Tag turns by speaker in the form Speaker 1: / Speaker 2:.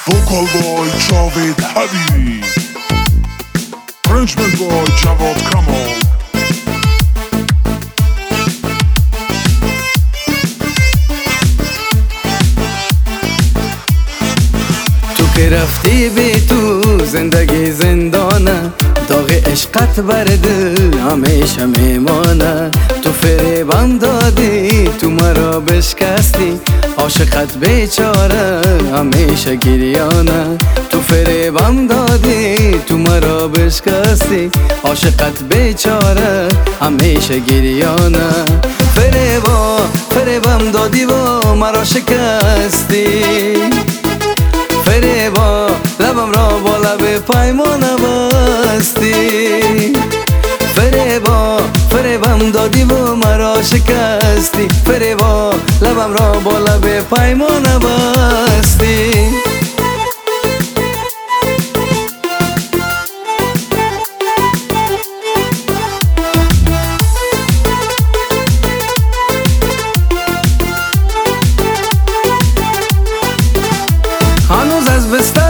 Speaker 1: Vocal boy Javed Habib, Frenchman boy Javad Kamal.
Speaker 2: تو که رفتی بی تو زندگی زندانه، داغ عشقت بر دل همیشه میمانه. تو فریبم دادی، تو مرا بشکستی، عاشقت بیچاره همیشه گریانه. تو فریبم دادی، تو مرا بشکستی، عاشقت بیچاره همیشه گریانه. فریبم دادی و مرا شکستی، فریبا لبم را با لب پیمانه بستی. فریبم دادی و مرا شکستی، فریبا لبم را با لب پیمانه بستی.